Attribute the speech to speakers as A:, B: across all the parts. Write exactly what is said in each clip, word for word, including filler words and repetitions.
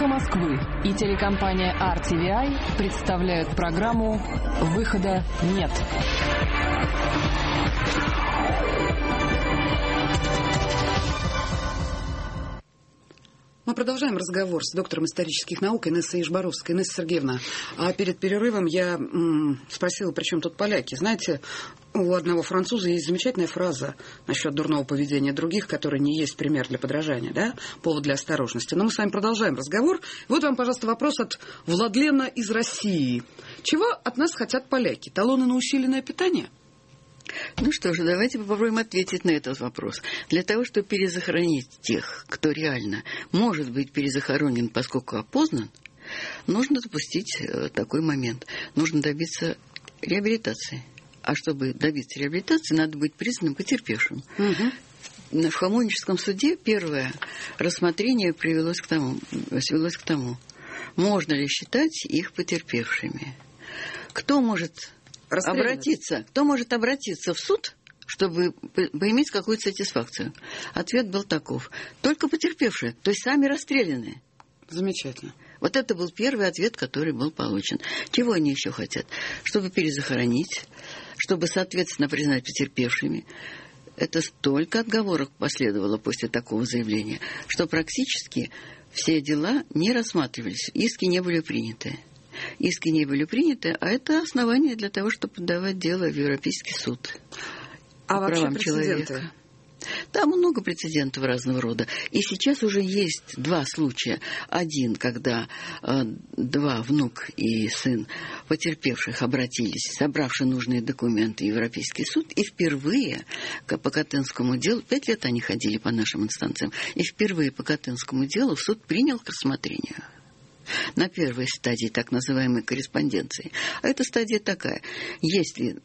A: «Эхо Москвы» и телекомпания ар ти ви ай представляют программу «Выхода нет».
B: Мы продолжаем разговор с доктором исторических наук Инессой Ижборовской. Инесса Сергеевна, а перед перерывом я м, спросила, при чем тут поляки. Знаете, у одного француза есть замечательная фраза насчет дурного поведения других, который не есть пример для подражания, да, повод для осторожности. Но мы с вами продолжаем разговор. Вот вам, пожалуйста, вопрос от Владлена из России. Чего от нас хотят поляки? Талоны на усиленное питание?
C: Ну что же, давайте попробуем ответить на этот вопрос. Для того, чтобы перезахоронить тех, кто реально может быть перезахоронен, поскольку опознан, нужно допустить такой момент. Нужно добиться реабилитации. А чтобы добиться реабилитации, надо быть признанным потерпевшим. Угу. В Хамовническом суде первое рассмотрение привелось к тому, свелось к тому, можно ли считать их потерпевшими. Кто может... Обратиться. Кто может обратиться в суд, чтобы поиметь какую-то сатисфакцию? Ответ был таков. Только потерпевшие, то есть сами расстрелянные.
B: Замечательно.
C: Вот это был первый ответ, который был получен. Чего они еще хотят? Чтобы перезахоронить, чтобы, соответственно, признать потерпевшими. Это столько отговорок последовало после такого заявления, что практически все дела не рассматривались, иски не были приняты. Иски не были приняты, а это основание для того, чтобы подавать дело в Европейский суд
B: а
C: по правам человека. Там много прецедентов разного рода. И сейчас уже есть два случая. Один, когда э, два, внук и сын потерпевших обратились, собравши нужные документы в Европейский суд, и впервые по Катынскому делу, пять лет они ходили по нашим инстанциям, и впервые по Катынскому делу суд принял к рассмотрению. На первой стадии так называемой корреспонденции. А эта стадия такая. Если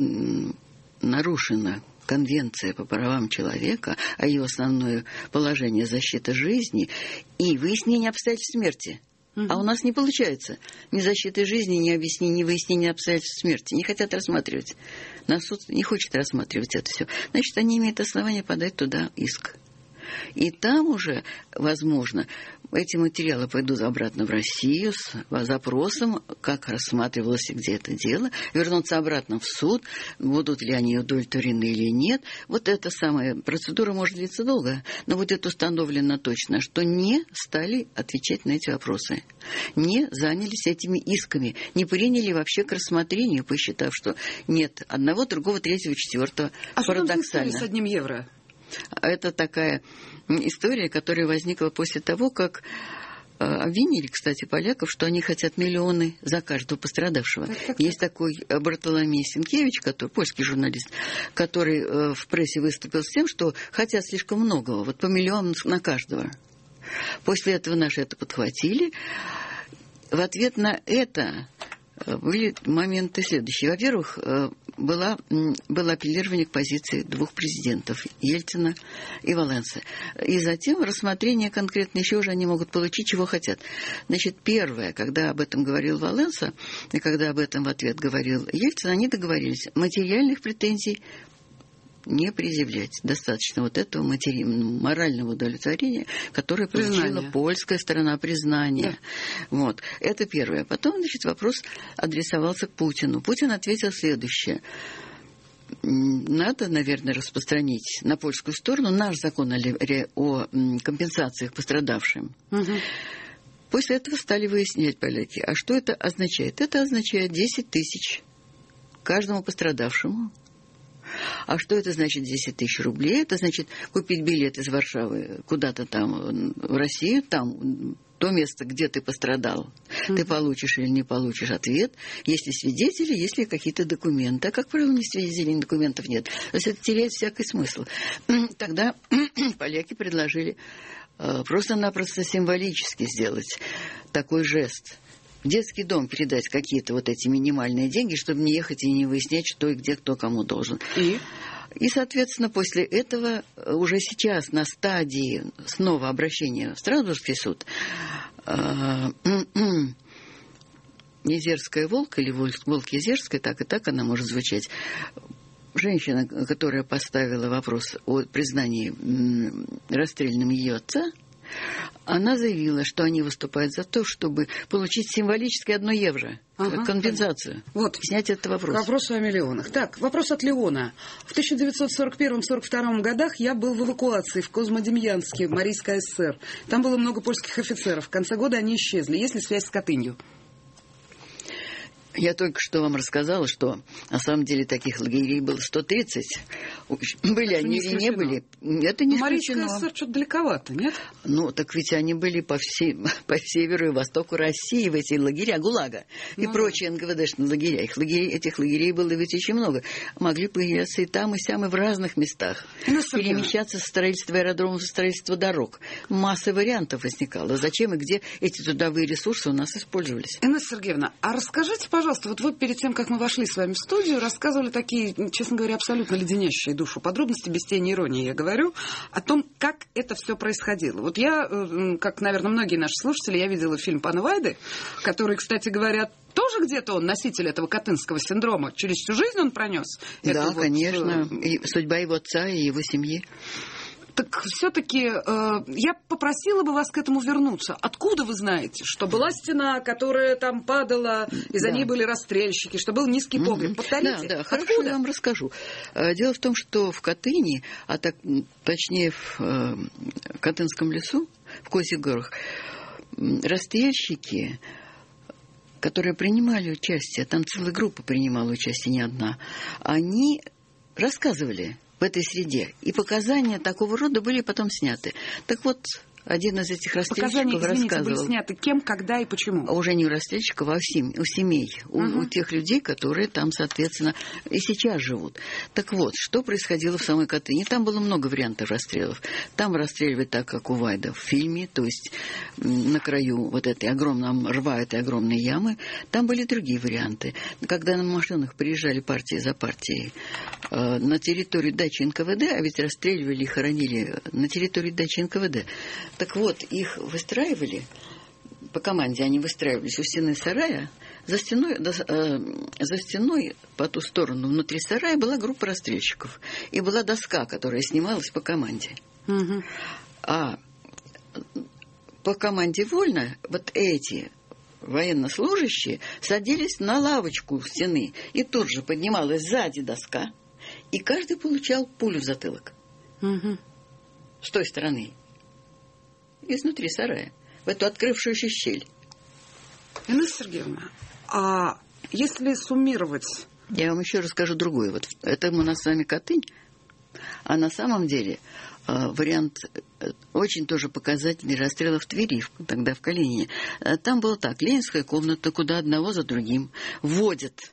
C: нарушена Конвенция по правам человека, а ее основное положение – защита жизни и выяснение обстоятельств смерти. Угу. А у нас не получается ни защиты жизни, ни объяснения, ни выяснения обстоятельств смерти. Не хотят рассматривать. Наш суд не хочет рассматривать это все. Значит, они имеют основание подать туда иск. И там уже, возможно, эти материалы пойдут обратно в Россию с запросом, как рассматривалось и где это дело, вернутся обратно в суд, будут ли они удовлетворены или нет. Вот эта самая процедура может длиться долго, но будет установлено точно, что не стали отвечать на эти вопросы, не занялись этими исками, не приняли вообще к рассмотрению, посчитав, что нет одного, другого, третьего, четвертого.
B: А
C: парадоксально.
B: Что там с одним евро?
C: Это такая история, которая возникла после того, как э, обвинили, кстати, поляков, что они хотят миллионы за каждого пострадавшего. Так, так, Есть так. такой Бартоломей Сенкевич, который, польский журналист, который э, в прессе выступил с тем, что хотят слишком многого, вот по миллиону на каждого. После этого наши это подхватили. В ответ на это были моменты следующие. Во-первых, была, было апеллирование к позиции двух президентов, Ельцина и Валенсы. И затем рассмотрение конкретно еще же они могут получить, чего хотят. Значит, первое, когда об этом говорил Валенса, и когда об этом в ответ говорил Ельцин, они договорились. Материальных претензий не предъявлять. Достаточно вот этого матери... морального удовлетворения, которое получила признание. Польская сторона, признание. Да. Вот. Это первое. Потом, значит, вопрос адресовался к Путину. Путин ответил следующее. Надо, наверное, распространить на польскую сторону наш закон о, о компенсациях пострадавшим. Угу. После этого стали выяснять поляки. А что это означает? Это означает десять тысяч каждому пострадавшему. А что это значит десять тысяч рублей? Это значит купить билет из Варшавы куда-то там в Россию, там то место, где ты пострадал. Mm-hmm. Ты получишь или не получишь ответ. Есть ли свидетели, есть ли какие-то документы. А, как правило, ни свидетелей, ни документов нет. То есть это теряет всякий смысл. Тогда поляки предложили э, просто-напросто символически сделать такой жест. В детский дом передать какие-то вот эти минимальные деньги, чтобы не ехать и не выяснять, что и где кто кому должен. И, и соответственно, после этого уже сейчас на стадии снова обращения в Страсбургский суд Езерская волк или волк Езерская, так и так она может звучать. Женщина, которая поставила вопрос о признании расстрелянным ее отца, Она заявила, что они выступают за то, чтобы получить символически одно евро. Ага, компенсацию.
B: Вот.
C: Снять этот вопрос.
B: К вопросу о миллионах. Так, вопрос от Леона. В тысяча девятьсот сорок первом — сорок втором годах я был в эвакуации в Козмодемьянске, Марийская ССР. Там было много польских офицеров. В конце года они исчезли. Есть ли связь с Катынью?
C: Я только что вам рассказала, что на самом деле таких лагерей было сто тридцать. Были это они или не были, это не исключено.
B: Марийская ССР что-то далековато, нет?
C: Ну, так ведь они были по, всей, по северу и востоку России в эти лагеря ГУЛАГа и ну, прочие эн гэ вэ дэшные лагеря. Их лагерей, этих лагерей было ведь очень много. Могли появляться и там, и сям, и в разных местах. Ну, перемещаться со строительства аэродромов, со строительства дорог. Масса вариантов возникало. Зачем и где эти трудовые ресурсы у нас использовались?
B: Инесса Сергеевна, а расскажите, пожалуйста, Пожалуйста, вот вы перед тем, как мы вошли с вами в студию, рассказывали такие, честно говоря, абсолютно леденящие душу подробности, без тени иронии я говорю, о том, как это все происходило. Вот я, как, наверное, многие наши слушатели, я видела фильм «Пана Вайды», который, кстати говоря, тоже где-то он носитель этого катынского синдрома. Через всю жизнь он пронес.
C: Да,
B: вот,
C: конечно. И судьба его отца и его семьи.
B: Так все-таки э, я попросила бы вас к этому вернуться. Откуда вы знаете, что была стена, которая там падала, и за да. ней были расстрельщики, что был низкий погреб? Mm-hmm. Повторите.
C: Да, да, хорошо, я вам расскажу. Дело в том, что в Катыни, а так, точнее в э, Катынском лесу, в Козьих горах, расстрельщики, которые принимали участие, там целая группа принимала участие, не одна, они рассказывали в этой среде. И показания такого рода были потом сняты. Так вот, один из этих расстрельщиков
B: показания, извините,
C: рассказывал...
B: были сняты кем, когда и почему?
C: Уже не у расстрельщиков, а у семей, у, семей uh-huh. у, у тех людей, которые там, соответственно, и сейчас живут. Так вот, что происходило в самой Катыни? Там было много вариантов расстрелов. Там расстреливали так, как у Вайда в фильме, то есть на краю вот этой огромной рва, этой огромной ямы. Там были другие варианты. Когда на машинах приезжали партии за партией э, на территорию дачи эн ка вэ дэ, а ведь расстреливали и хоронили на территории дачи эн ка вэ дэ, так вот, их выстраивали, по команде они выстраивались у стены сарая, за стеной, до, э, за стеной по ту сторону, внутри сарая была группа расстрельщиков. И была доска, которая снималась по команде. Угу. А по команде вольно вот эти военнослужащие садились на лавочку у стены, и тут же поднималась сзади доска, и каждый получал пулю в затылок. Угу. С той стороны. Изнутри сарая, в эту открывшуюся щель.
B: Инесса Сергеевна, а если суммировать...
C: Я вам еще расскажу другое. Вот это у нас с вами Катынь, а на самом деле э, вариант э, очень тоже показательный расстрела в Твери, тогда в Калинине. Там было так, ленинская комната, куда одного за другим вводят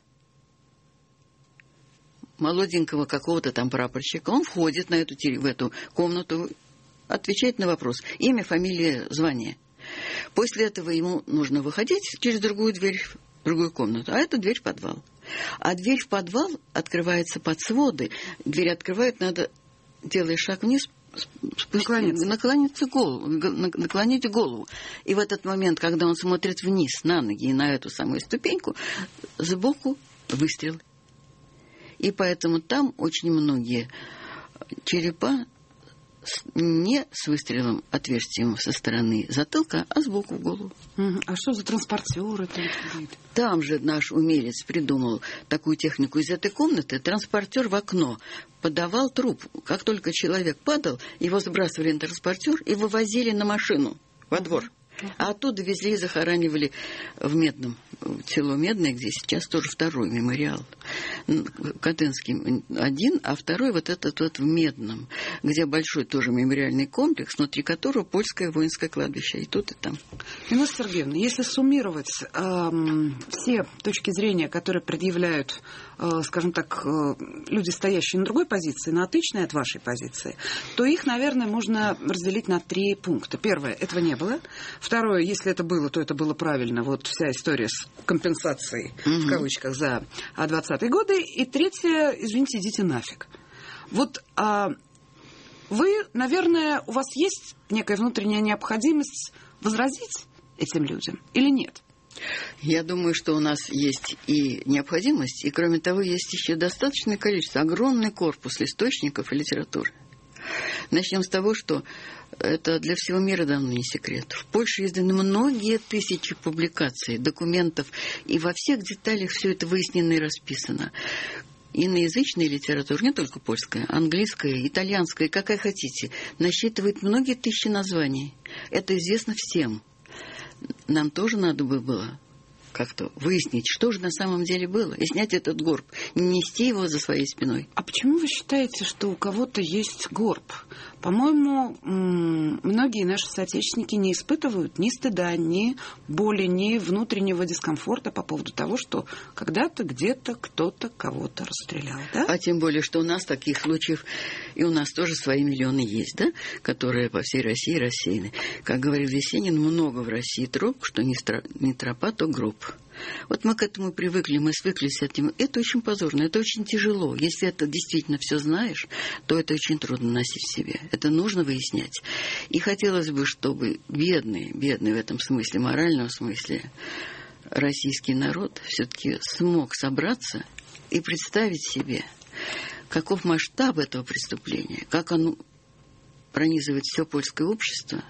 C: молоденького какого-то там прапорщика. Он входит на эту, в эту комнату, отвечает на вопрос. Имя, фамилия, звание. После этого ему нужно выходить через другую дверь, в другую комнату. А это дверь в подвал. А дверь в подвал открывается под своды. Дверь открывает, надо, делая шаг вниз,
B: наклониться.
C: наклониться голову, наклонить голову. И в этот момент, когда он смотрит вниз на ноги и на эту самую ступеньку, сбоку выстрел. И поэтому там очень многие черепа не с выстрелом, отверстием со стороны затылка, а сбоку в голову.
B: Uh-huh. А что за транспортеры там?
C: Там же наш умелец придумал такую технику. Из этой комнаты транспортер в окно подавал труп. Как только человек падал, его сбрасывали на транспортер и вывозили на машину во двор. А оттуда везли и захоранивали в Медном. Село Медное, где сейчас тоже второй мемориал. Катынский один, а второй вот этот вот в Медном, где большой тоже мемориальный комплекс, внутри которого польское воинское кладбище. И тут, и там.
B: Инесса Сергеевна, если суммировать эм, все точки зрения, которые предъявляют, э, скажем так, э, люди, стоящие на другой позиции, на отличной от вашей позиции, то их, наверное, можно разделить на три пункта. Первое, этого не было. Второе, если это было, то это было правильно. Вот вся история с компенсацией, mm-hmm. в кавычках, за двадцатые годы. И третье, извините, идите нафиг. Вот а, вы, наверное, у вас есть некая внутренняя необходимость возразить этим людям или нет?
C: Я думаю, что у нас есть и необходимость, и, кроме того, есть еще достаточное количество, огромный корпус источников и литературы. Начнем с того, что это для всего мира давно не секрет. В Польше изданы многие тысячи публикаций, документов, и во всех деталях все это выяснено и расписано. Иноязычная литература, не только польская, английская, итальянская, какая хотите, насчитывает многие тысячи названий. Это известно всем. Нам тоже надо бы было как-то выяснить, что же на самом деле было, и снять этот горб, не нести его за своей спиной.
B: А почему вы считаете, что у кого-то есть горб? По-моему, многие наши соотечественники не испытывают ни стыда, ни боли, ни внутреннего дискомфорта по поводу того, что когда-то где-то кто-то кого-то расстрелял, да?
C: А тем более, что у нас таких случаев, и у нас тоже свои миллионы есть, да, которые по всей России рассеяны. Как говорил Есенин, много в России троп, что не, стро... не тропа, то гроб. Вот мы к этому привыкли, мы свыклись с этим. Это очень позорно, это очень тяжело. Если это действительно все знаешь, то это очень трудно носить в себе. Это нужно выяснять. И хотелось бы, чтобы бедный, бедный в этом смысле, моральном смысле, российский народ все-таки смог собраться и представить себе, каков масштаб этого преступления, как оно пронизывает все польское общество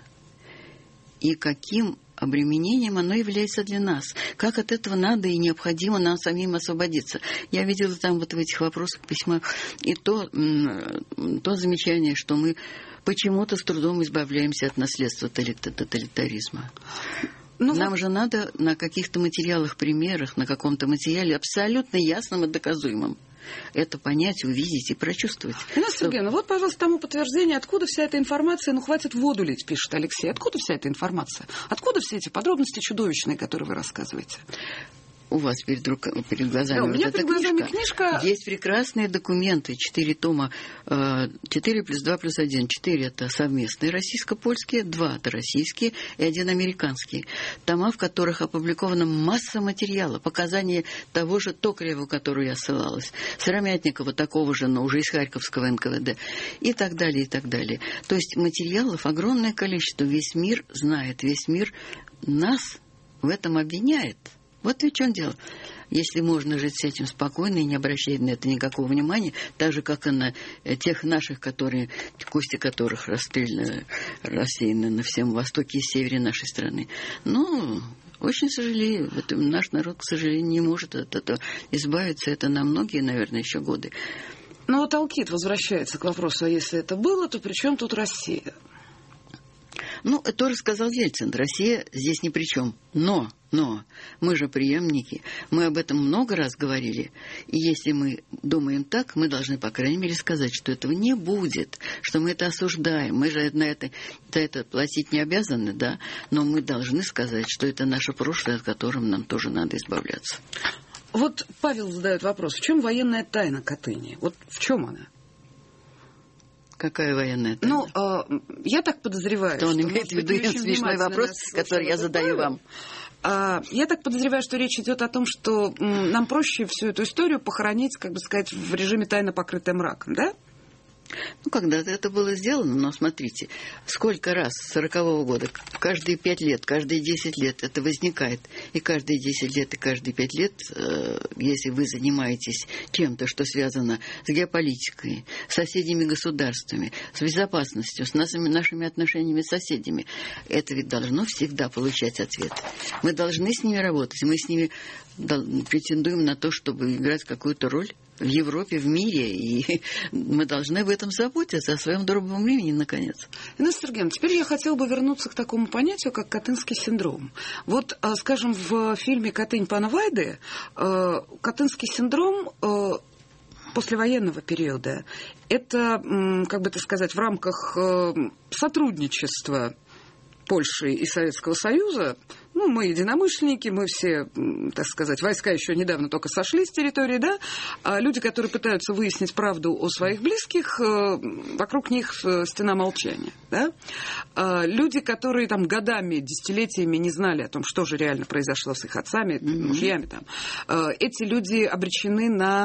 C: и каким обременением оно является для нас. Как от этого надо и необходимо нам самим освободиться. Я видела там вот в этих вопросах письма и то, то замечание, что мы почему-то с трудом избавляемся от наследства тоталитаризма. Ну, нам вот... же надо на каких-то материалах, примерах, на каком-то материале абсолютно ясном и доказуемом это понять, увидеть и прочувствовать.
B: Инесса что... Сергеевна, вот, пожалуйста, тому подтверждение, откуда вся эта информация, ну, хватит воду лить, пишет Алексей. Откуда вся эта информация? Откуда все эти подробности чудовищные, которые вы рассказываете?
C: У вас перед, рука... перед глазами
B: да,
C: вот
B: у меня
C: эта
B: перед глазами
C: книжка.
B: книжка.
C: Есть прекрасные документы, четыре тома, четыре плюс два плюс один. четыре это совместные российско-польские, два это российские и один американский. Тома, в которых опубликована масса материала, показания того же Токарева, которую я ссылалась, Сыромятникова, такого же, но уже из Харьковского эн ка вэ дэ, и так далее, и так далее. То есть материалов огромное количество. Весь мир знает, весь мир нас в этом обвиняет. Вот ведь в чем дело. Если можно жить с этим спокойно и не обращать на это никакого внимания, так же, как и на тех наших, которые, кости которых расстреляны, рассеяны на всем востоке и севере нашей страны. Ну, очень сожалею. Это наш народ, к сожалению, не может от этого избавиться. Это на многие, наверное, еще годы.
B: Ну, вот Алкид возвращается к вопросу, а если это было, то при чем тут Россия?
C: Ну, это тоже сказал Ельцин. Россия здесь ни при чем. Но, но, мы же преемники. Мы об этом много раз говорили. И если мы думаем так, мы должны, по крайней мере, сказать, что этого не будет, что мы это осуждаем. Мы же на это, за это платить не обязаны, да? Но мы должны сказать, что это наше прошлое, от которого нам тоже надо избавляться.
B: Вот Павел задает вопрос. В чем военная тайна Катыни? Вот в чем она?
C: Какая военная тайна?
B: Ну, э, я так подозреваю,
C: что... Он
B: что,
C: имеет в виду смешной вопрос, который я задаю вам.
B: А, я так подозреваю, что речь идет о том, что м, нам проще всю эту историю похоронить, как бы сказать, в режиме тайно покрытым мраком, да?
C: Ну, когда-то это было сделано, но смотрите, сколько раз с сорокового года, каждые пять лет, каждые десять лет это возникает. И каждые десять лет и каждые пять лет, э, если вы занимаетесь чем-то, что связано с геополитикой, с соседними государствами, с безопасностью, с нашими, нашими отношениями с соседями, это ведь должно всегда получать ответ. Мы должны с ними работать, мы с ними претендуем на то, чтобы играть какую-то роль в Европе, в мире, и мы должны об этом заботиться, о своем добром времени, наконец.
B: Инесса Сергеевна, теперь я хотела бы вернуться к такому понятию, как Катынский синдром. Вот, скажем, в фильме «Катынь пана Вайды» Катынский синдром послевоенного периода, это, как бы это сказать, в рамках сотрудничества Польши и Советского Союза, ну, мы единомышленники, мы все, так сказать, войска еще недавно только сошли с территории, да, а люди, которые пытаются выяснить правду о своих близких, вокруг них стена молчания, да, а люди, которые там годами, десятилетиями не знали о том, что же реально произошло с их отцами, mm-hmm. мужьями там, эти люди обречены на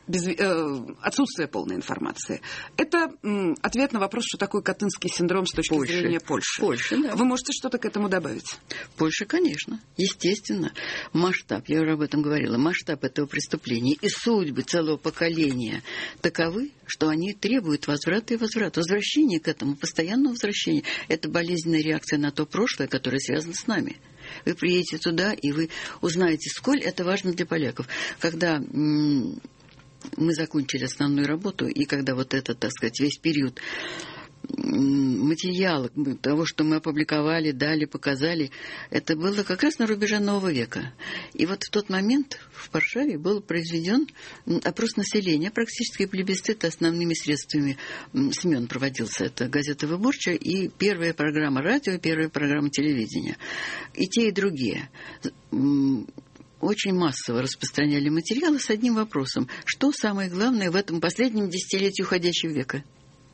B: без, э, отсутствие полной информации. Это м, ответ на вопрос, что такое Катынский синдром с точки
C: Польши.
B: зрения Польши.
C: Польши, да.
B: Вы можете что-то к этому добавить?
C: Польша, конечно, естественно. Масштаб, я уже об этом говорила, масштаб этого преступления и судьбы целого поколения таковы, что они требуют возврата и возврата. Возвращение к этому, постоянного возвращения. Это болезненная реакция на то прошлое, которое связано с нами. Вы приедете туда, и вы узнаете, сколь это важно для поляков. Когда м- мы закончили основную работу, и когда вот этот, так сказать, весь период материала, того, что мы опубликовали, дали, показали, это было как раз на рубеже нового века. И вот в тот момент в Варшаве был произведен опрос населения, практически плебисцит основными средствами СМИ проводился. Это газета «Выборча» и первая программа радио, и первая программа телевидения. И те, и другие очень массово распространяли материалы с одним вопросом. Что самое главное в этом последнем десятилетии уходящего века?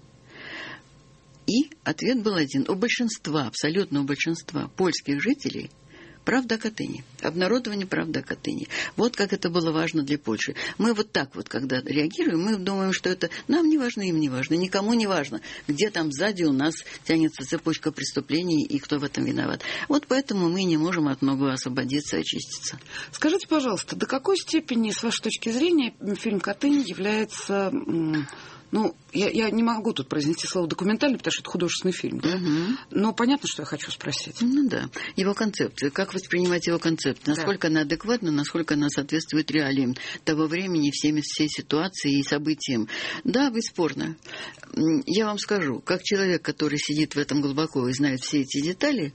C: И ответ был один. У большинства, абсолютно у большинства польских жителей правда о Катыни. Обнародование правды о Катыни. Вот как это было важно для Польши. Мы вот так вот, когда реагируем, мы думаем, что это нам не важно, им не важно, никому не важно, где там сзади у нас тянется цепочка преступлений и кто в этом виноват. Вот поэтому мы не можем от многого освободиться и очиститься.
B: Скажите, пожалуйста, до какой степени, с вашей точки зрения, фильм «Катынь» является... Ну, я, я не могу тут произнести слово «документальный», потому что это художественный фильм, да?
C: Угу.
B: Но понятно, что я хочу спросить.
C: Ну да, его концепция. Как воспринимать его концепцию? Насколько да. она адекватна, насколько она соответствует реалиям того времени, всеми, всей ситуации и событиям. Да, бесспорно. Я вам скажу, как человек, который сидит в этом глубоко и знает все эти детали,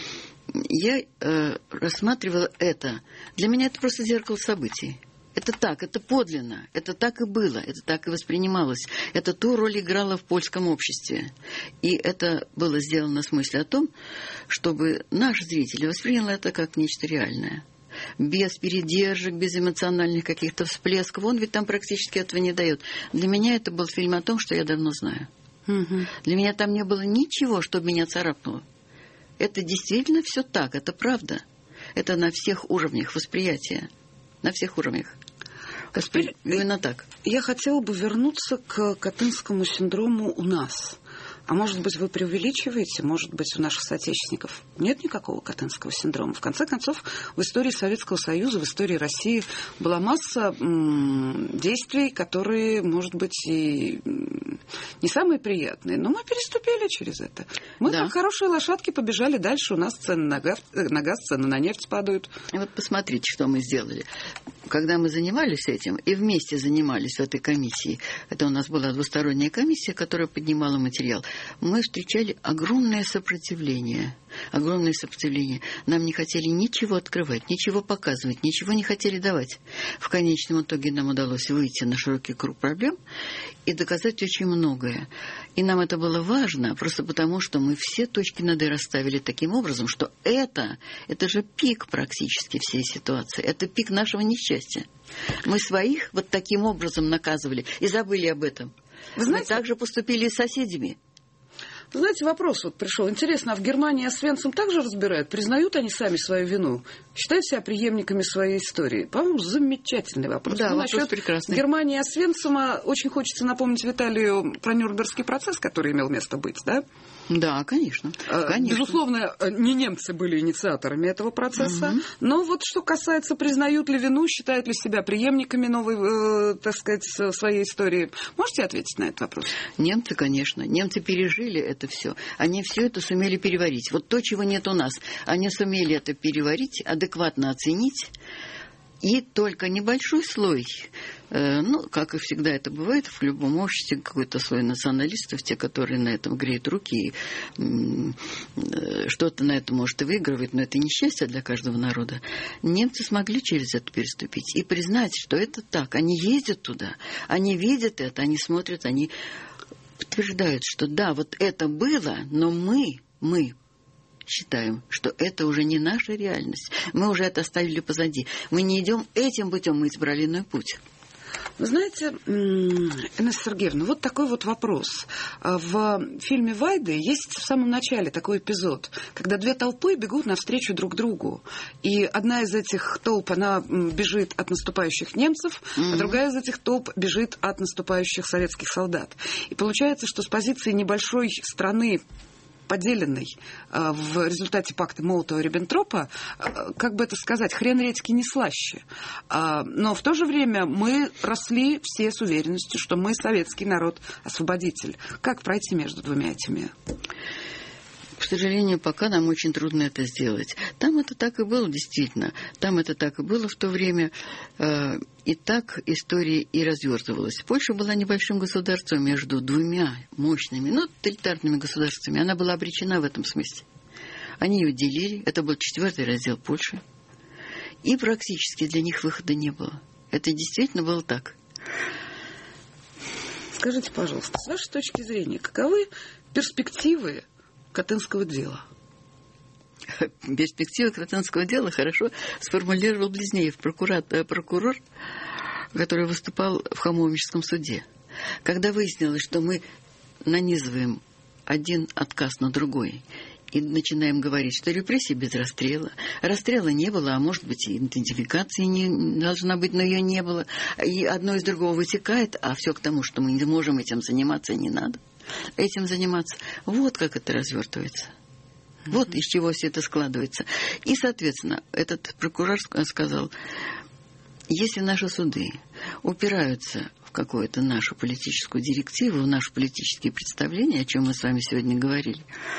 C: я э, рассматривала это. Для меня это просто зеркало событий. Это так, это подлинно, это так и было, это так и воспринималось. Это ту роль играло в польском обществе. И это было сделано с мыслью о том, чтобы наш зритель воспринял это как нечто реальное. Без передержек, без эмоциональных каких-то всплесков. Он ведь там практически этого не дает. Для меня это был фильм о том, что я давно знаю. Угу. Для меня там не было ничего, чтобы меня царапнуло. Это действительно все так, это правда. Это на всех уровнях восприятия. На всех уровнях.
B: Теперь
C: именно так.
B: Я хотела бы вернуться к Катынскому синдрому у нас. А может быть, вы преувеличиваете? Может быть, у наших соотечественников нет никакого Катынского синдрома? В конце концов, в истории Советского Союза, в истории России была масса м- действий, которые, может быть, и не самые приятные, но мы переступили через это. Мы, да. как хорошие лошадки, побежали дальше. У нас цены на газ, на газ, цены на нефть падают.
C: И вот посмотрите, что мы сделали. Когда мы занимались этим, и вместе занимались в этой комиссии, это у нас была двусторонняя комиссия, которая поднимала материал, мы встречали огромное сопротивление. Огромное сопротивление. Нам не хотели ничего открывать, ничего показывать, ничего не хотели давать. В конечном итоге нам удалось выйти на широкий круг проблем и доказать очень многое. И нам это было важно, просто потому, что мы все точки над «и» расставили таким образом, что это, это же пик практически всей ситуации. Это пик нашего несчастья. Мы своих вот таким образом наказывали и забыли об этом. Вы знаете, мы также поступили и с соседями.
B: Знаете, вопрос вот пришел. Интересно, а в Германии Освенцим также разбирают? Признают они сами свою вину? Считают себя преемниками своей истории? По-моему, замечательный вопрос.
C: Да,
B: ну,
C: вопрос
B: насчет
C: прекрасный.
B: Германии Освенцима очень хочется напомнить Виталию про Нюрнбергский процесс, который имел место быть, да?
C: Да, конечно. конечно.
B: Безусловно, не немцы были инициаторами этого процесса. Угу. Но вот что касается, признают ли вину, считают ли себя преемниками новой, э, так сказать, своей истории, можете ответить на этот вопрос?
C: Немцы, конечно. Немцы пережили это все. Они все это сумели переварить. Вот то, чего нет у нас. Они сумели это переварить, адекватно оценить. И только небольшой слой, э, ну, как и всегда это бывает в любом обществе, какой-то слой националистов, те, которые на этом греют руки, и, э, что-то на это может и выигрывать, но это несчастье для каждого народа. Немцы смогли через это переступить и признать, что это так. Они ездят туда, они видят это, они смотрят, они подтверждают, что да, вот это было, но мы, мы, считаем, что это уже не наша реальность. Мы уже это оставили позади. Мы не идем этим путем, мы избрали иной путь.
B: Вы знаете, Инесса Сергеевна, вот такой вот вопрос. В фильме «Вайды» есть в самом начале такой эпизод, когда две толпы бегут навстречу друг другу. И одна из этих толп, она бежит от наступающих немцев, mm-hmm. а другая из этих толп бежит от наступающих советских солдат. И получается, что с позиции небольшой страны, поделенный э, в результате пакта Молотова-Риббентропа, э, как бы это сказать, хрен редьки не слаще. Э, но в то же время мы росли все с уверенностью, что мы советский народ-освободитель. Как пройти между двумя этими?
C: К сожалению, пока нам очень трудно это сделать. Там это так и было, действительно. Там это так и было в то время. Э, и так история и развертывалась. Польша была небольшим государством между двумя мощными, ну, тоталитарными государствами. Она была обречена в этом смысле. Они ее делили. Это был четвертый раздел Польши. И практически для них выхода не было. Это действительно было так.
B: Скажите, пожалуйста, с вашей точки зрения, каковы перспективы Катынского дела?
C: Перспективы Катынского дела хорошо сформулировал Близнеев, прокурор, прокурор, который выступал в Хамовническом суде. Когда выяснилось, что мы нанизываем один отказ на другой и начинаем говорить, что репрессии без расстрела, расстрела не было, а может быть и идентификации не должна быть, но ее не было, и одно из другого вытекает, а все к тому, что мы не можем этим заниматься, не надо этим заниматься. Вот как это развертывается. Mm-hmm. Вот из чего все это складывается. И, соответственно, этот прокурор сказал, если наши суды упираются в какую-то нашу политическую директиву, в наши политические представления, о чем мы с вами сегодня говорили,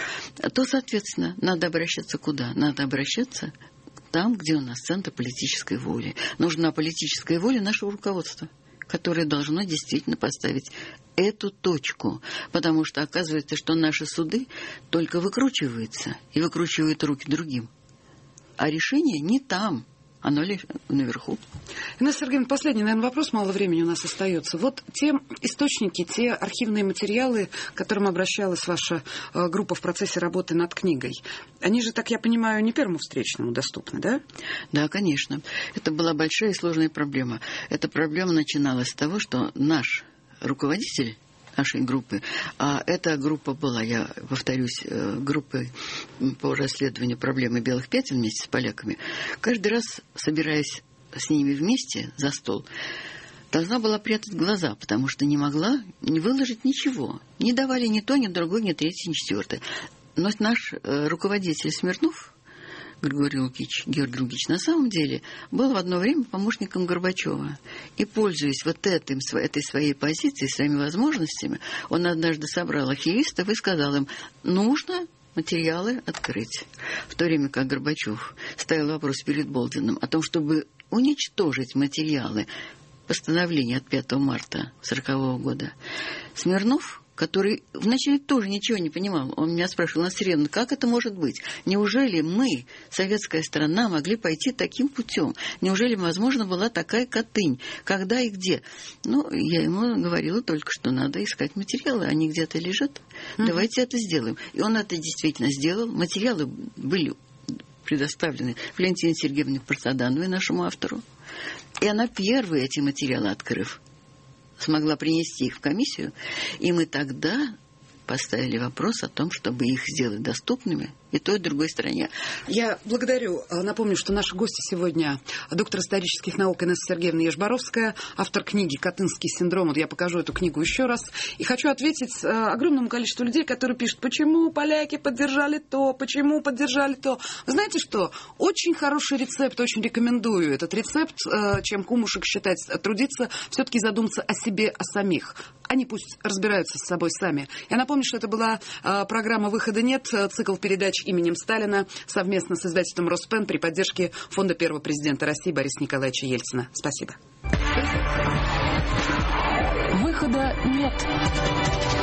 C: то, соответственно, надо обращаться куда? Надо обращаться там, где у нас центр политической воли. Нужна политическая воля нашего руководства, которое должно действительно поставить эту точку, потому что оказывается, что наши суды только выкручиваются и выкручивают руки другим. А решение не там, оно лишь наверху.
B: Инесса Сергеевна, последний, наверное, вопрос, мало времени у нас остается. Вот те источники, те архивные материалы, к которым обращалась ваша э, группа в процессе работы над книгой, они же, так я понимаю, не первому встречному доступны, да?
C: Да, конечно. Это была большая и сложная проблема. Эта проблема начиналась с того, что наш руководитель нашей группы, а эта группа была, я повторюсь, группой по расследованию проблемы белых пятен вместе с поляками, каждый раз, собираясь с ними вместе за стол, должна была прятать глаза, потому что не могла не выложить ничего. Не давали ни то, ни другое, ни третье, ни четвертое. Но наш руководитель Смирнов, Григорий Лукич, Георгий Лукич, на самом деле был в одно время помощником Горбачева. И, пользуясь вот этим, этой своей позицией, своими возможностями, он однажды собрал архивистов и сказал им, нужно материалы открыть. В то время как Горбачев ставил вопрос перед Болдиным о том, чтобы уничтожить материалы постановления от пятого марта сорокового года, Смирнов, который вначале тоже ничего не понимал. Он меня спрашивал, Инесса Сергеевна, как это может быть? Неужели мы, советская страна, могли пойти таким путем? Неужели, возможно, была такая Катынь? Когда и где? Ну, я ему говорила только, что надо искать материалы. Они где-то лежат. Mm-hmm. Давайте это сделаем. И он это действительно сделал. Материалы были предоставлены Валентине Сергеевне Партадановой, нашему автору. И она первая эти материалы, открыв, смогла принести их в комиссию, и мы тогда поставили вопрос о том, чтобы их сделать доступными и той, и другой стороне.
B: Я благодарю. Напомню, что наши гости сегодня доктор исторических наук Инесса Сергеевна Ешбаровская, автор книги «Катынский синдром». Вот я покажу эту книгу еще раз. И хочу ответить огромному количеству людей, которые пишут, почему поляки поддержали то, почему поддержали то. Вы знаете что? Очень хороший рецепт, очень рекомендую этот рецепт, чем кумушек считать, трудиться, все-таки задуматься о себе, о самих. Они пусть разбираются с собой сами. Я напомню, что это была э, программа «Выхода нет», цикл передач именем Сталина совместно с издательством «Роспен» при поддержке фонда первого президента России Бориса Николаевича Ельцина. Спасибо.
A: Выхода нет.